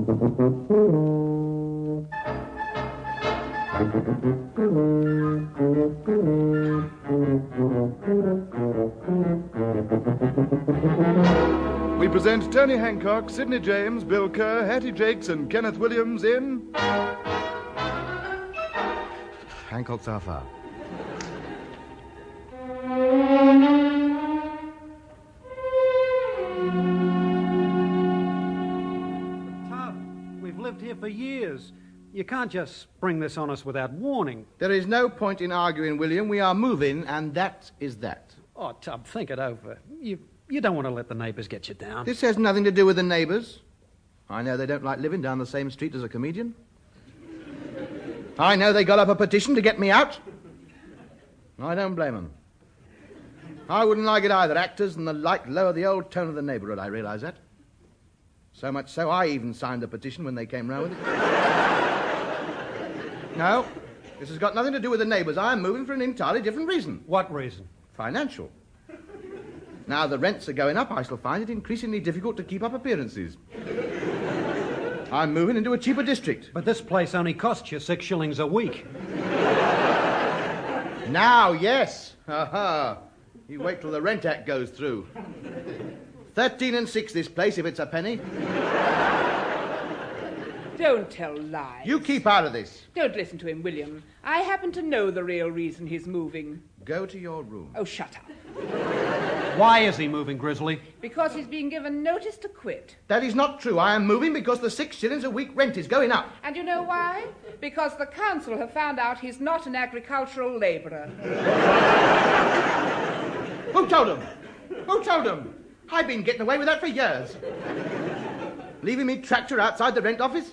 We present Tony Hancock, Sidney James, Bill Kerr, Hattie Jakes, and Kenneth Williams in... Hancock's Our Fire. Tub, we've lived here for years. You can't just spring this on us without warning. There is no point in arguing, William. We are moving, and that is that. Oh, Tub, think it over. You don't want to let the neighbours get you down. This has nothing to do with the neighbours. I know they don't like living down the same street as a comedian. I know they got up a petition to get me out. I don't blame them. I wouldn't like it either. Actors and the like lower the old tone of the neighbourhood, I realise that. So much so I even signed the petition when they came round with it. No, this has got nothing to do with the neighbours. I am moving for an entirely different reason. What reason? Financial. Now the rents are going up, I shall find it increasingly difficult to keep up appearances. I'm moving into a cheaper district. But this place only costs you 6 shillings a week. Now, yes. Ha-ha. You wait till the Rent Act goes through. 13 and 6 this place, if it's a penny. Don't tell lies. You keep out of this. Don't listen to him, William. I happen to know the real reason he's moving. Go to your room. Oh, shut up. Why is he moving, Grizzly? Because he's being given notice to quit. That is not true. I am moving because the 6 shillings a week rent is going up. And you know why? Because the council have found out he's not an agricultural labourer. Who told him? Who told him? I've been getting away with that for years. Leaving me tractor outside the rent office?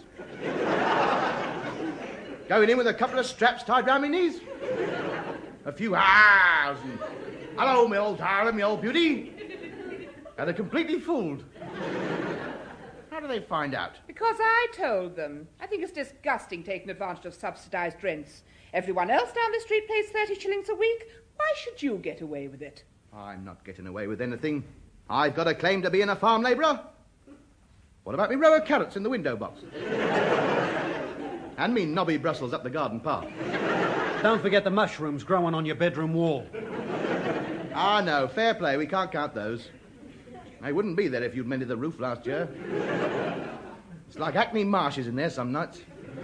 Going in with a couple of straps tied round my knees? A few ahs and hello, my old darling, my old beauty. And they're completely fooled. How do they find out? Because I told them. I think it's disgusting taking advantage of subsidised rents. Everyone else down the street pays 30 shillings a week. Why should you get away with it? I'm not getting away with anything. I've got a claim to being a farm labourer. What about me row of carrots in the window box? And me knobby Brussels up the garden path. Don't forget the mushrooms growing on your bedroom wall. Ah, no, fair play. We can't count those. They wouldn't be there if you'd mended the roof last year. It's like Hackney Marshes in there some nights.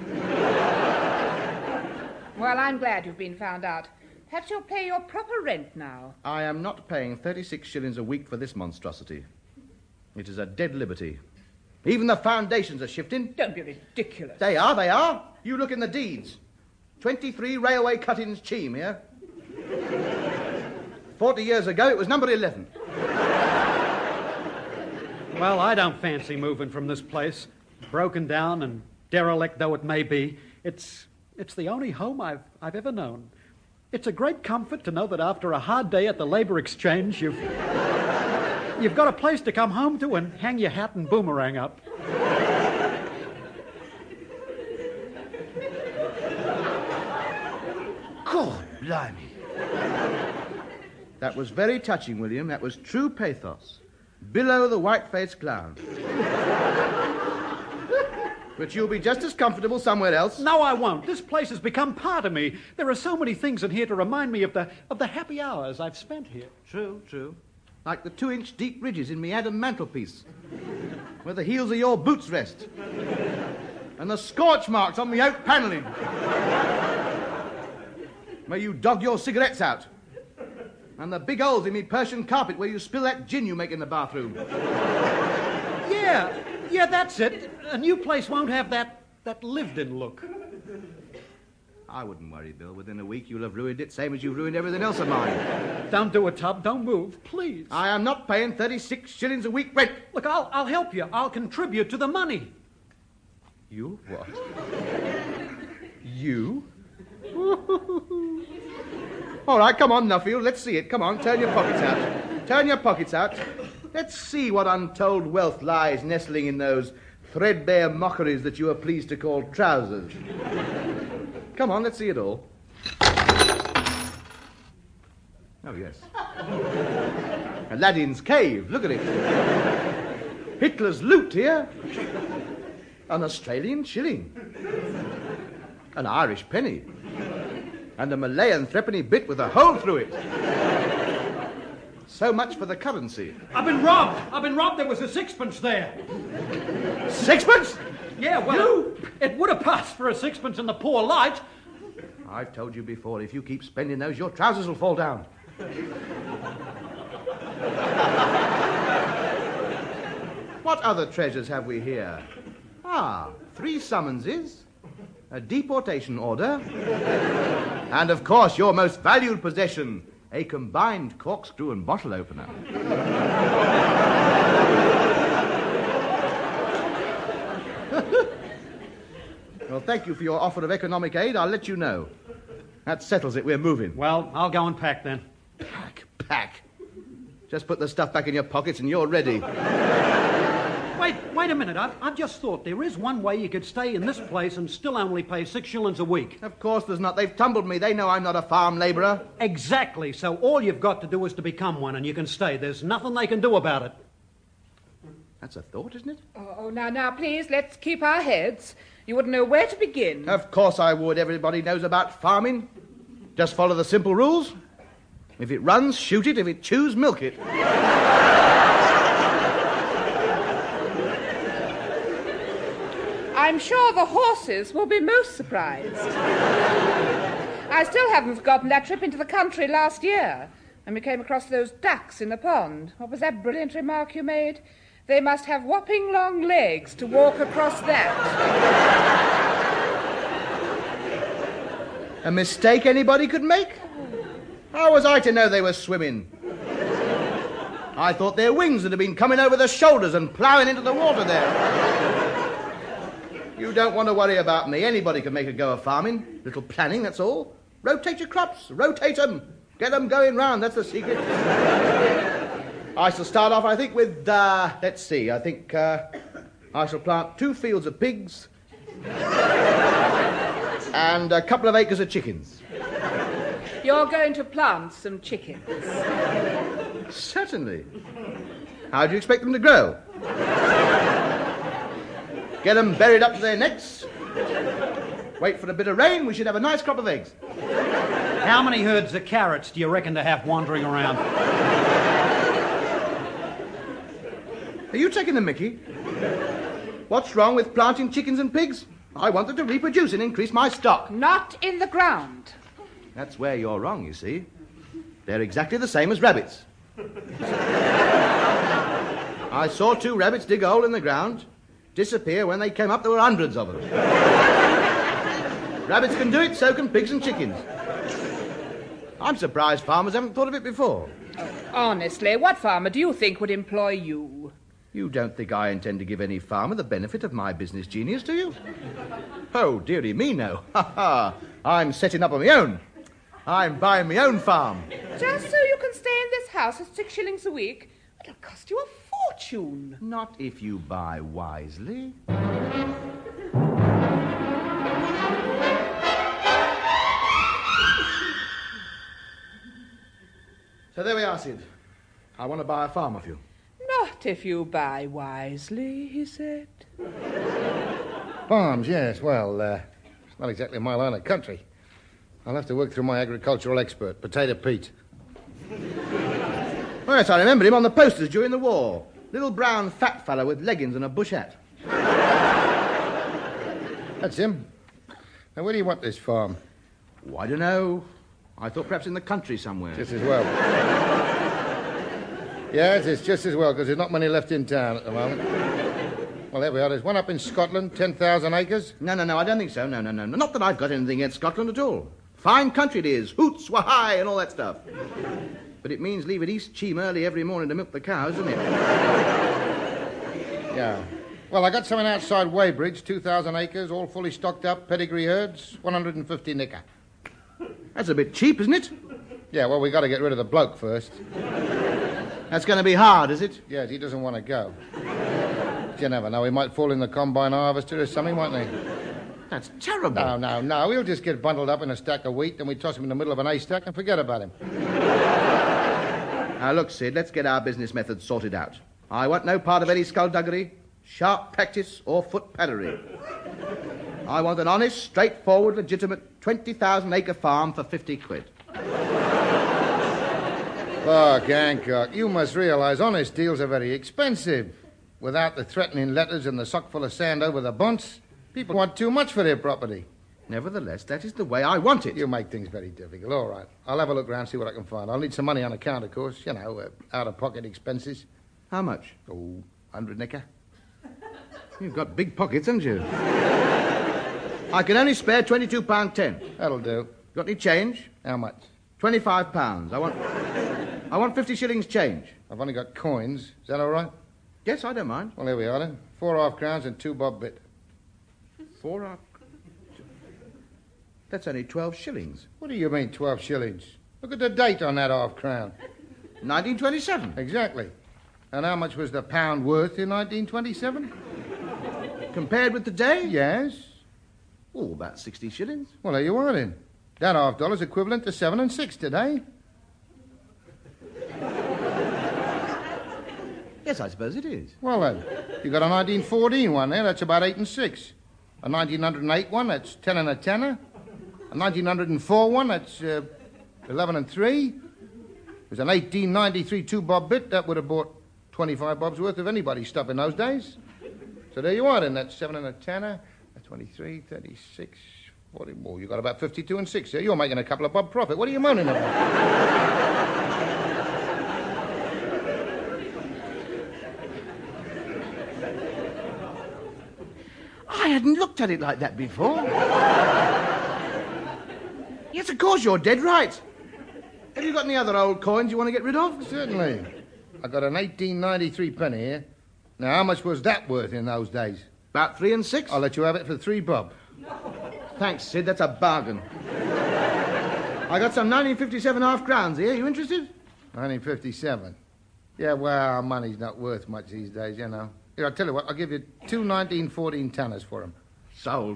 Well, I'm glad you've been found out. Perhaps you'll pay your proper rent now. I am not paying 36 shillings a week for this monstrosity. It is a dead liberty. Even the foundations are shifting. Don't be ridiculous. They are. You look in the deeds. 23 railway cuttings Cheam here. 40 years ago, it was number 11. Well, I don't fancy moving from this place. Broken down and derelict though it may be, it's the only home I've ever known. It's a great comfort to know that after a hard day at the Labour Exchange, you've got a place to come home to and hang your hat and boomerang up. God, blimey. That was very touching, William. That was true pathos. Below the white-faced clown. But you'll be just as comfortable somewhere else. No, I won't. This place has become part of me. There are so many things in here to remind me of the happy hours I've spent here. True. Like the 2-inch deep ridges in me Adam mantelpiece, where the heels of your boots rest, and the scorch marks on me oak panelling, where you dog your cigarettes out, and the big holes in me Persian carpet where you spill that gin you make in the bathroom. Yeah, that's it. A new place won't have that lived-in look. I wouldn't worry, Bill. Within a week, you'll have ruined it, same as you've ruined everything else of mine. Don't do it, Tub. Don't move, please. I am not paying 36 shillings a week rent. Look, I'll help you. I'll contribute to the money. You what? You? All right, come on, Nuffield. Let's see it. Come on, turn your pockets out. Turn your pockets out. Let's see what untold wealth lies nestling in those threadbare mockeries that you are pleased to call trousers. Come on, let's see it all. Oh, yes. Aladdin's cave. Look at it. Hitler's loot here. An Australian shilling. An Irish penny. And a Malayan threepenny bit with a hole through it. So much for the currency. I've been robbed. There was a sixpence there. Sixpence? Yeah, well, it would have passed for a sixpence in the poor light. I've told you before, if you keep spending those, your trousers will fall down. What other treasures have we here? 3 summonses, a deportation order, and, of course, your most valued possession, a combined corkscrew and bottle opener. Well, thank you for your offer of economic aid. I'll let you know. That settles it. We're moving. Well, I'll go and pack then. Pack. Just put the stuff back in your pockets and you're ready. Wait a minute. I've just thought there is one way you could stay in this place and still only pay 6 shillings a week. Of course there's not. They've tumbled me. They know I'm not a farm labourer. Exactly. So all you've got to do is to become one and you can stay. There's nothing they can do about it. That's a thought, isn't it? Oh, now, please, let's keep our heads. You wouldn't know where to begin. Of course I would. Everybody knows about farming. Just follow the simple rules. If it runs, shoot it. If it chews, milk it. I'm sure the horses will be most surprised. I still haven't forgotten that trip into the country last year when we came across those ducks in the pond. What was that brilliant remark you made? They must have whopping long legs to walk across that. A mistake anybody could make? How was I to know they were swimming? I thought their wings would have been coming over the shoulders and ploughing into the water there. You don't want to worry about me. Anybody can make a go of farming. Little planning, that's all. Rotate your crops. Rotate them. Get them going round. That's the secret. I shall start off, I think, with, let's see. I think I shall plant 2 fields of pigs and a couple of acres of chickens. You're going to plant some chickens. Certainly. How do you expect them to grow? Get them buried up to their necks. Wait for a bit of rain, we should have a nice crop of eggs. How many herds of carrots do you reckon to have wandering around? Are you taking the mickey? What's wrong with planting chickens and pigs? I want them to reproduce and increase my stock. Not in the ground. That's where you're wrong, you see. They're exactly the same as rabbits. I saw 2 rabbits dig a hole in the ground, disappear. When they came up, there were hundreds of them. Rabbits can do it, so can pigs and chickens. I'm surprised farmers haven't thought of it before. Honestly, what farmer do you think would employ you? You don't think I intend to give any farmer the benefit of my business genius, do you? Oh, dearie me, no. I'm setting up on my own. I'm buying my own farm. Just so you can stay in this house at 6 shillings a week? It'll cost you a fortune. Not if you buy wisely. So there we are, Sid. I want to buy a farm of you. Not if you buy wisely, he said. Farms, yes. Well, it's not exactly my line of country. I'll have to work through my agricultural expert, Potato Pete. Oh, yes, I remember him on the posters during the war. Little brown fat fellow with leggings and a bush hat. That's him. Now, where do you want this farm? Oh, I don't know. I thought perhaps in the country somewhere. Just as well. Yes, it's just as well, because there's not many left in town at the moment. Well, there we are. There's one up in Scotland, 10,000 acres. No, I don't think so. No. Not that I've got anything against Scotland at all. Fine country it is. Hoots, wahai, and all that stuff. But it means leaving East Cheam early every morning to milk the cows, doesn't it? Yeah. Well, I got something outside Weybridge, 2,000 acres, all fully stocked up, pedigree herds, 150 nicker. That's a bit cheap, isn't it? Yeah, well, we got to get rid of the bloke first. That's going to be hard, is it? Yes, he doesn't want to go. You never know. He might fall in the combine harvester or something, mightn't he? That's terrible. No. He'll just get bundled up in a stack of wheat, then we toss him in the middle of an haystack and forget about him. Now, look, Sid, let's get our business methods sorted out. I want no part of any skullduggery. sharp practice, or foot paddery. I want an honest, straightforward, legitimate 20,000-acre farm for 50 quid. Look, Hancock, you must realize honest deals are very expensive. Without the threatening letters and the sock full of sand over the bunts, people want too much for their property. Nevertheless, that is the way I want it. You make things very difficult. All right. I'll have a look round, see what I can find. I'll need some money on account, of course. You know, out-of-pocket expenses. How much? Oh, 100 nicker. You've got big pockets, haven't you? I can only spare £22.10. That'll do. Got any change? How much? £25. I want 50 shillings change. I've only got coins. Is that all right? Yes, I don't mind. Well, here we are then. 4 half-crowns and 2 bob bit. 4 half... That's only 12 shillings. What do you mean, 12 shillings? Look at the date on that half-crown. 1927. Exactly. And how much was the pound worth in 1927? Compared with today? Yes. Oh, about 60 shillings. Well, there you are then. That $half equivalent to 7 and 6 today. Yes, I suppose it is. Well, then, you got a 1914 one there, that's about 8 and 6. A 1908 one, that's 10 and a tenner. A 1904 one, that's 11 and 3. There's an 1893 2-bob bit, that would have bought 25 bobs worth of anybody's stuff in those days. So there you are then, that's 7 and a tenner, 23, 36, 40 more. You got about 52 and 6 there. You're making a couple of bob profit. What are you moaning about? I hadn't looked at it like that before. Yes, of course, you're dead right. Have you got any other old coins you want to get rid of? Certainly. I got an 1893 penny here. Now, how much was that worth in those days? About 3 and 6. I'll let you have it for 3 bob. Thanks, Sid. That's a bargain. I got some 1957 half-crowns here. You interested? 1957. Yeah, well, money's not worth much these days, you know. Here, I'll tell you what. I'll give you 2 1914 tanners for them. Sold.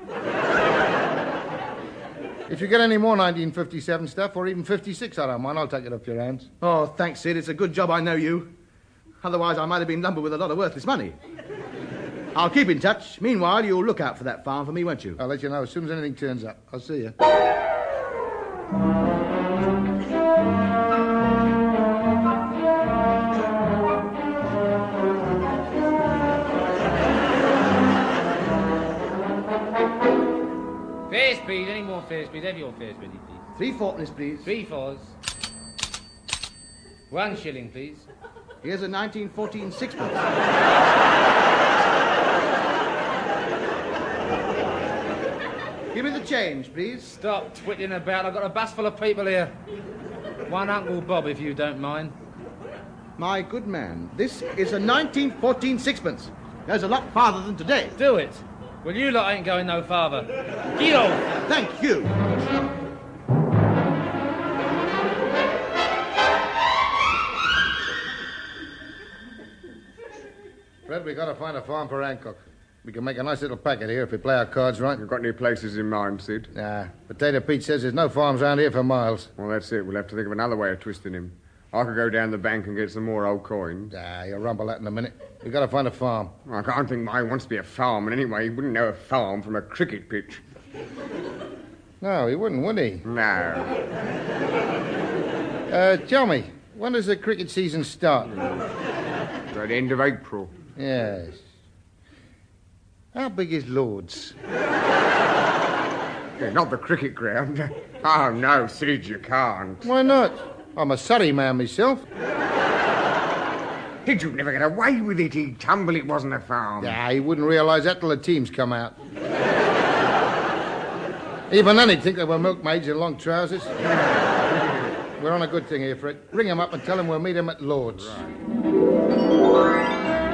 If you get any more 1957 stuff, or even 56, I don't mind. I'll take it off your hands. Oh, thanks, Sid. It's a good job I know you. Otherwise, I might have been lumbered with a lot of worthless money. I'll keep in touch. Meanwhile, you'll look out for that farm for me, won't you? I'll let you know as soon as anything turns up. I'll see you. Fair speed, any more fair speed? Have your fares ready, please. 3 fourpennies, please. 3 fours. 1 shilling, please. Here's a 1914 sixpence. Give me the change, please. Stop twittling about. I've got a bus full of people here. 1 Uncle Bob, if you don't mind. My good man, this is a 1914 sixpence. Goes a lot farther than today. Do it. Well, you lot ain't going no farther. Get off. Thank you. Fred, we got to find a farm for Hancock. We can make a nice little packet here if we play our cards right. You got any places in mind, Sid? Nah. Potato Pete says there's no farms around here for miles. Well, that's it. We'll have to think of another way of twisting him. I could go down the bank and get some more old coins. You'll rumble that in a minute. We got to find a farm. I can't think why he wants to be a farmer. And anyway, he wouldn't know a farm from a cricket pitch. No, he wouldn't, would he? No. Tell me, when does the cricket season start? At the end of April. Yes. How big is Lord's? Yeah, not the cricket ground. Oh, no, Sid, you can't. Why not? I'm a Surrey man myself. He'd never get away with it. He'd tumble it wasn't a farm. He wouldn't realise that till the teams come out. Even then he'd think they were milkmaids in long trousers. We're on a good thing here, Fred. Ring him up and tell him we'll meet him at Lord's. Right.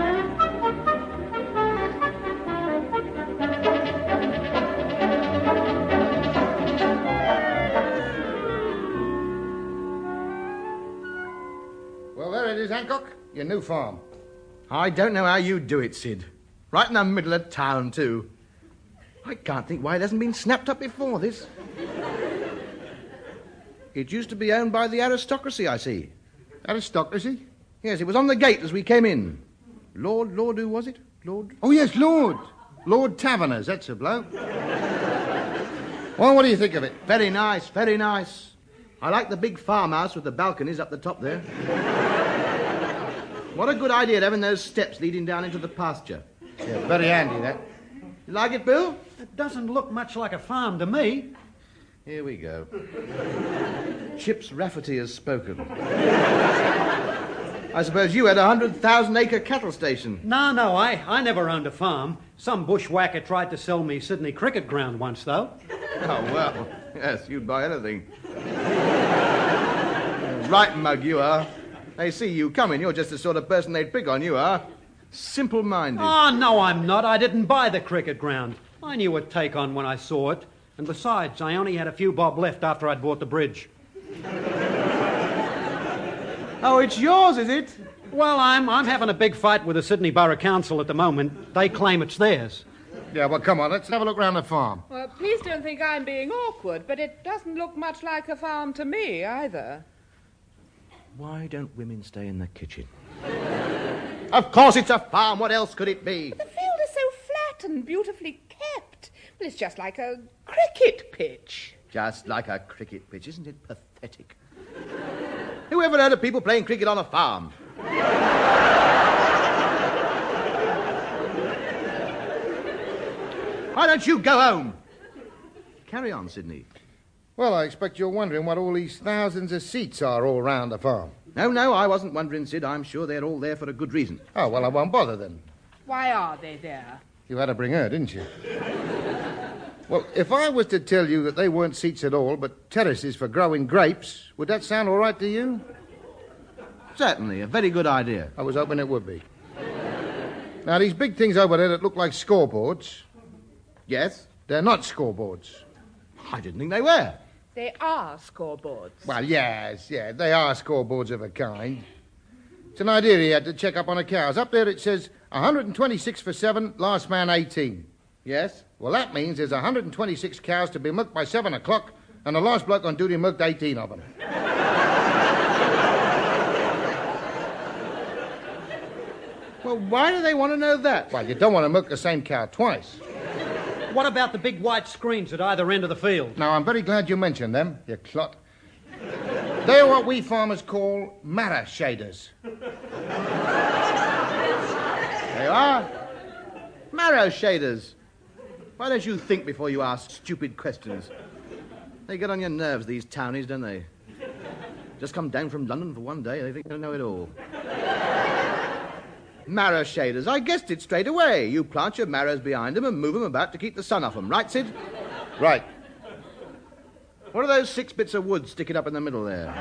Hancock, your new farm. I don't know how you do it, Sid. Right in the middle of town, too. I can't think why it hasn't been snapped up before this. It used to be owned by the aristocracy, I see. Aristocracy? Yes, it was on the gate as we came in. Lord, who was it? Lord? Oh, yes, Lord. Lord Taverners, that's a bloke. Well, what do you think of it? Very nice, very nice. I like the big farmhouse with the balconies up the top there. What a good idea having those steps leading down into the pasture. Yeah, very handy, that. You like it, Bill? It doesn't look much like a farm to me. Here we go. Chips Rafferty has spoken. I suppose you had a 100,000-acre cattle station. No, I never owned a farm. Some bushwhacker tried to sell me Sydney cricket ground once, though. Oh, well, yes, you'd buy anything. Right mug you are. They see you coming. You're just the sort of person they'd pick on, you are. Simple-minded. Oh, no, I'm not. I didn't buy the cricket ground. I knew it'd take on when I saw it. And besides, I only had a few bob left after I'd bought the bridge. Oh, it's yours, is it? Well, I'm having a big fight with the Sydney Borough Council at the moment. They claim it's theirs. Yeah, well, come on, let's have a look round the farm. Well, please don't think I'm being awkward, but it doesn't look much like a farm to me, either. Why don't women stay in the kitchen? Of course it's a farm. What else could it be? But the field is so flat and beautifully kept. Well, it's just like a cricket pitch. Just like a cricket pitch. Isn't it pathetic? Who ever heard of people playing cricket on a farm? Why don't you go home? Carry on, Sydney. Well, I expect you're wondering what all these thousands of seats are all round the farm. No, I wasn't wondering, Sid. I'm sure they're all there for a good reason. Oh, well, I won't bother then. Why are they there? You had to bring her, didn't you? Well, if I was to tell you that they weren't seats at all, but terraces for growing grapes, would that sound all right to you? Certainly, a very good idea. I was hoping it would be. Now, these big things over there that look like scoreboards, Yes? they're not scoreboards. I didn't think they were. They are scoreboards. Well, yes, they are scoreboards of a kind. It's an idea he had to check up on the cows. Up there it says 126 for 7, last man 18. Yes? Well, that means there's 126 cows to be milked by 7 o'clock, and the last bloke on duty milked 18 of them. Well, why do they want to know that? Well, you don't want to milk the same cow twice. What about the big white screens at either end of the field? Now, I'm very glad you mentioned them, you clot. They're what we farmers call marrow shaders. They are. Marrow shaders. Why don't you think before you ask stupid questions? They get on your nerves, these townies, don't they? Just come down from London for one day, they think they know it all. Marrow shaders. I guessed it straight away. You plant your marrows behind them and move them about to keep the sun off them. Right, Sid? Right. What are those 6 bits of wood sticking up in the middle there?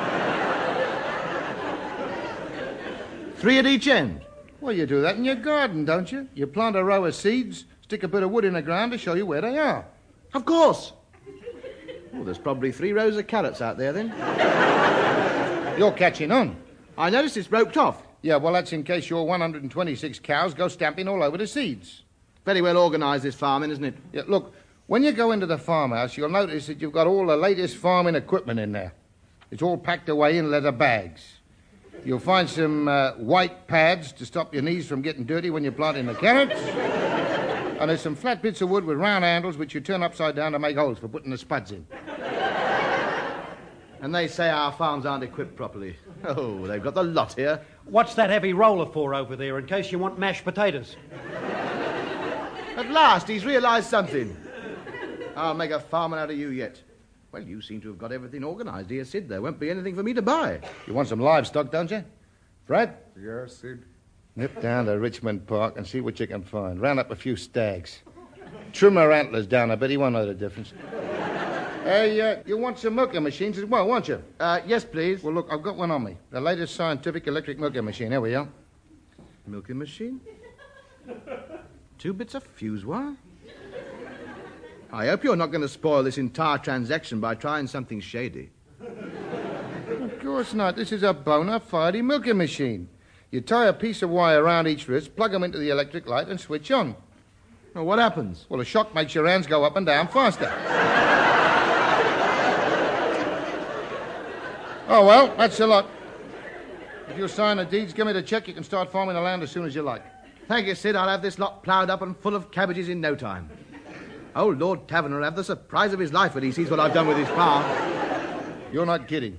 3 at each end. Well, you do that in your garden, don't you? You plant a row of seeds, stick a bit of wood in the ground to show you where they are. Of course. Oh, there's probably 3 rows of carrots out there, then. You're catching on. I noticed it's roped off. Yeah, well, that's in case your 126 cows go stamping all over the seeds. Very well organised, this farming, isn't it? Yeah, look, when you go into the farmhouse, you'll notice that you've got all the latest farming equipment in there. It's all packed away in leather bags. You'll find some white pads to stop your knees from getting dirty when you're planting the carrots. And there's some flat bits of wood with round handles which you turn upside down to make holes for putting the spuds in. And they say our farms aren't equipped properly. Oh, they've got the lot here. What's that heavy roller for over there in case you want mashed potatoes? At last, he's realised something. I'll make a farmer out of you yet. Well, you seem to have got everything organised here, Sid. There won't be anything for me to buy. You want some livestock, don't you? Fred? Yes, Sid? Nip down to Richmond Park and see what you can find. Round up a few stags. Trim her antlers down a bit. He won't know the difference. Hey, you want some milking machines as well, won't you? Yes, please. Well, look, I've got one on me. The latest scientific electric milking machine. Here we are. Milking machine? 2 bits of fuse wire? I hope you're not going to spoil this entire transaction by trying something shady. Of course not. This is a bona fide milking machine. You tie a piece of wire around each wrist, plug them into the electric light, and switch on. Well, what happens? Well, a shock makes your hands go up and down faster. Oh, well, that's a lot. If you'll sign the deeds, give me the check, you can start farming the land as soon as you like. Thank you, Sid. I'll have this lot ploughed up and full of cabbages in no time. Oh, Lord Taverner will have the surprise of his life when he sees what I've done with his farm. You're not kidding.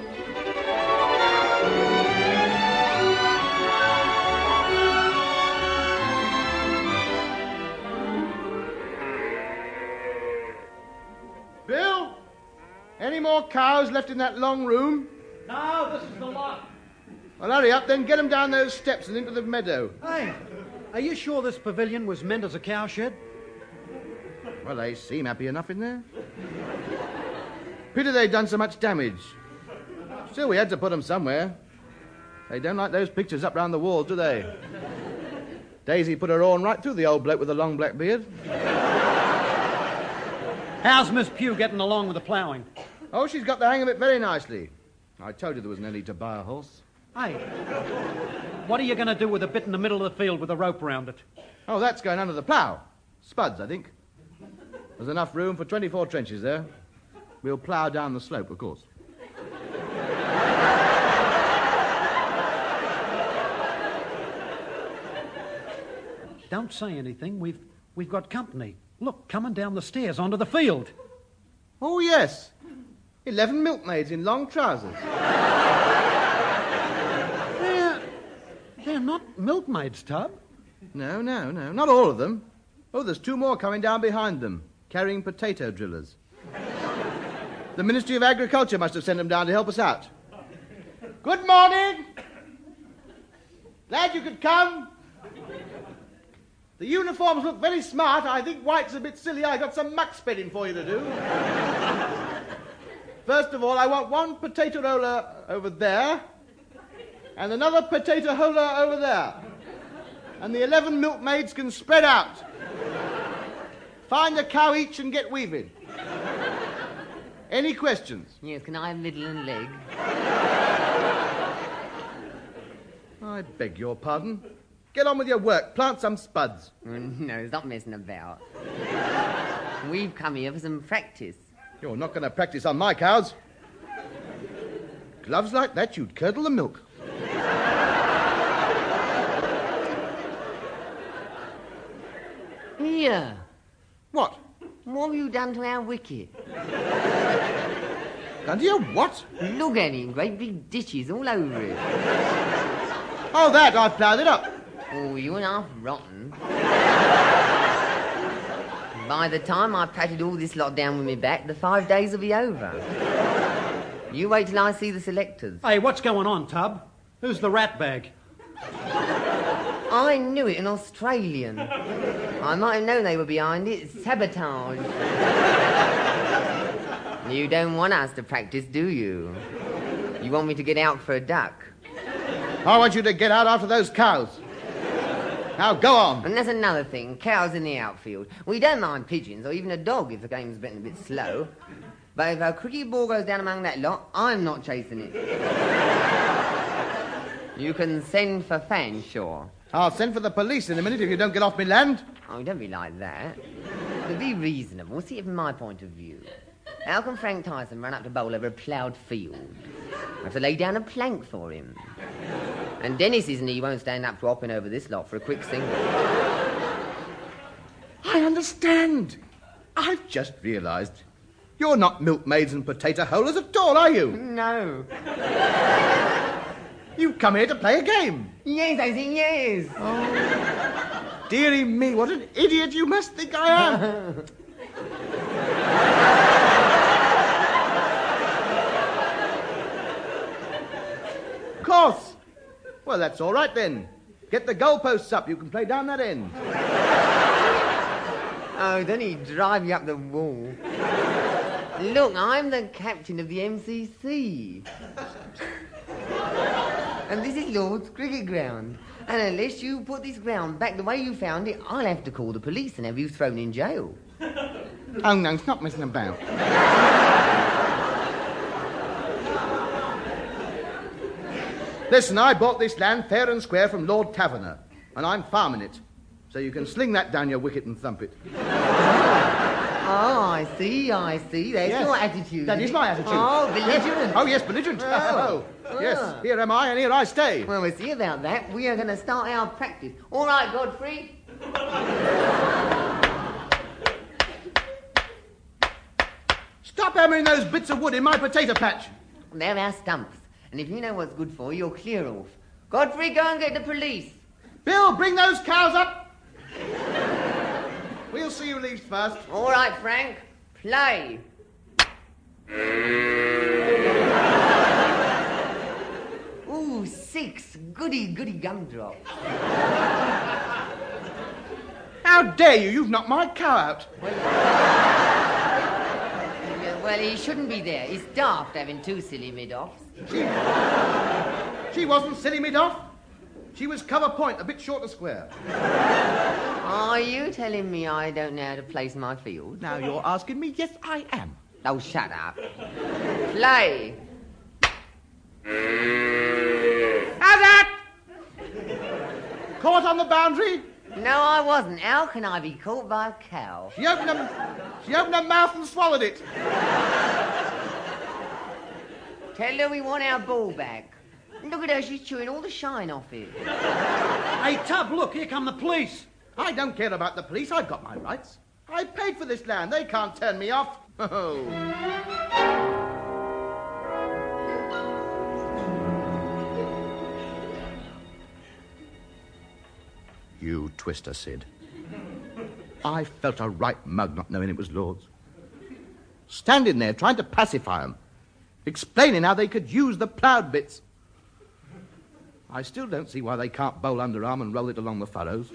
Bill? Any more cows left in that long room? No, this is the lot. Well, hurry up, then get them down those steps and into the meadow. Hey, are you sure this pavilion was meant as a cowshed? Well, they seem happy enough in there. Pity they'd done so much damage. Still, we had to put them somewhere. They don't like those pictures up round the wall, do they? Daisy put her horn right through the old bloke with the long black beard. How's Miss Pugh getting along with the ploughing? Oh, she's got the hang of it very nicely. I told you there was no need to buy a horse. Hey, what are you going to do with the bit in the middle of the field with a rope around it? Oh, that's going under the plough. Spuds, I think. There's enough room for 24 trenches there. We'll plough down the slope, of course. Don't say anything. We've got company. Look, coming down the stairs onto the field. Oh, yes. 11 milkmaids in long trousers. They're not milkmaids, Tub. No. Not all of them. Oh, there's 2 more coming down behind them, carrying potato drillers. The Ministry of Agriculture must have sent them down to help us out. Good morning. Glad you could come. The uniforms look very smart. I think white's a bit silly. I got some muck spreading for you to do. First of all, I want 1 potato roller over there and another potato roller over there. And the 11 milkmaids can spread out. Find a cow each and get weaving. Any questions? Yes, can I have middle and leg? I beg your pardon. Get on with your work. Plant some spuds. No, stop messing about. We've come here for some practice. You're not going to practice on my cows. Gloves like that, you'd curdle the milk. Here. What? What have you done to our wicket? Done to your what? Look at it, great big ditches all over it. Oh, that. I've ploughed it up. Oh, you're half rotten. By the time I've patted all this lot down with me back, the 5 days will be over. You wait till I see the selectors. Hey, what's going on, Tub? Who's the rat bag? I knew it, an Australian. I might have known they were behind it. Sabotage. You don't want us to practice, do you? You want me to get out for a duck? I want you to get out after those cows. Now, go on. And that's another thing, cows in the outfield. We don't mind pigeons, or even a dog if the game's getting a bit slow. But if a cricket ball goes down among that lot, I'm not chasing it. You can send for Fanshawe. I'll send for the police in a minute if you don't get off me land. Oh, don't be like that. To be reasonable, see it from my point of view. How can Frank Tyson run up to bowl over a ploughed field? I have to lay down a plank for him. And Dennis's knee won't stand up to hopping over this lot for a quick single. I understand. I've just realised. You're not milkmaids and potato holers at all, are you? No. You've come here to play a game. Yes, I think yes. Oh, dearie me, what an idiot you must think I am. Of course. Well, that's all right then. Get the goalposts up. You can play down that end. Oh, then he'd drive you up the wall. Look, I'm the captain of the MCC. And this is Lord's cricket ground. And unless you put this ground back the way you found it, I'll have to call the police and have you thrown in jail. Oh, no, stop messing about. Listen, I bought this land fair and square from Lord Taverner, and I'm farming it. So you can sling that down your wicket and thump it. Oh, I see. There's Yes. your attitude. That is my attitude. Oh, belligerent. Oh, yes, belligerent. Oh. Yes, Ah. here am I, and here I stay. Well, we'll see about that. We are going to start our practice. All right, Godfrey. Stop hammering those bits of wood in my potato patch. They're our stumps. And if you know what's good for you, you're clear off. Godfrey, go and get the police. Bill, bring those cows up. We'll see who leaves first. All right, Frank. Play. Ooh, 6. Goody gumdrop. How dare you? You've knocked my cow out. Well, he shouldn't be there. It's daft having 2 silly mid-offs. She wasn't silly mid-off. She was cover point, a bit short of square. Are you telling me I don't know how to place my field? Now you're asking me? Yes, I am. Oh, shut up. Play. How's that? Caught on the boundary? No, I wasn't. How can I be caught by a cow? She opened her mouth and swallowed it. Tell her we want our ball back. Look at her, she's chewing all the shine off it. Hey, Tub, look, here come the police. I don't care about the police. I've got my rights. I paid for this land. They can't turn me off. Oh. You twister, Sid. I felt a right mug not knowing it was Lord's. Standing there trying to pacify them, explaining how they could use the ploughed bits. I still don't see why they can't bowl underarm and roll it along the furrows.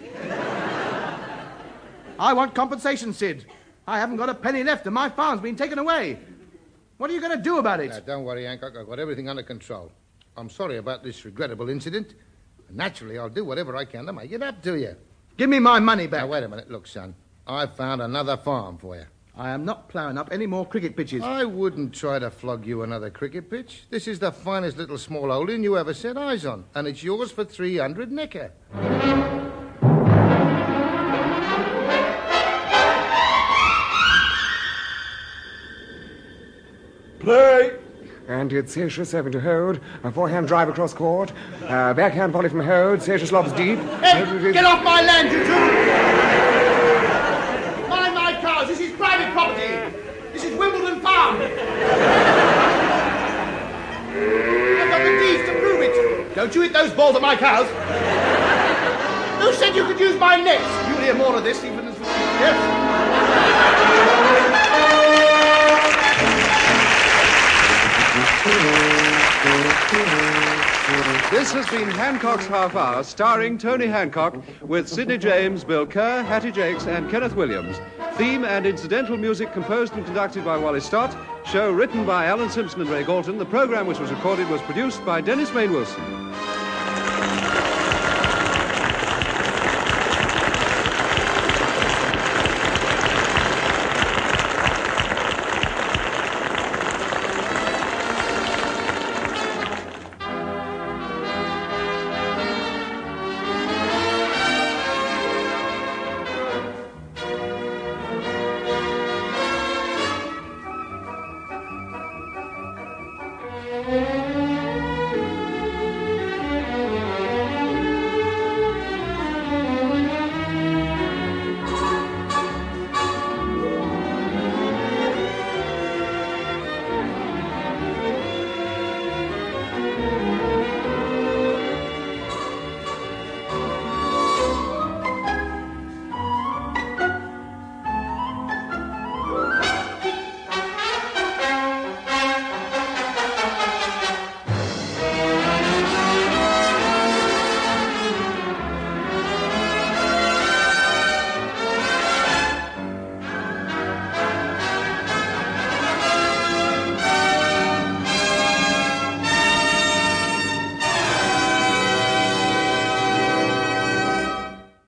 I want compensation, Sid. I haven't got a penny left and my farm's been taken away. What are you going to do about it? Now, don't worry, Hancock. I've got everything under control. I'm sorry about this regrettable incident. Naturally, I'll do whatever I can to make it up to you. Give me my money back. Now, wait a minute. Look, son, I've found another farm for you. I am not ploughing up any more cricket pitches. I wouldn't try to flog you another cricket pitch. This is the finest little small holding you ever set eyes on, and it's yours for 300 nicker. Play! And it's Sasha serving to hold. A forehand drive across court. Backhand volley from hold. Sasha slobs deep. Hey, get off my land, you two! Mind my cows. This is private property. This is Wimbledon Farm. I've got the deeds to prove it. Don't you hit those balls at my cows. Who said you could use my nets? You'll hear more of this even as... Yes. This has been Hancock's Half Hour, starring Tony Hancock, with Sidney James, Bill Kerr, Hattie Jakes, and Kenneth Williams. Theme and incidental music composed and conducted by Wally Stott. Show written by Alan Simpson and Ray Galton. The program, which was recorded, was produced by Dennis Main Wilson.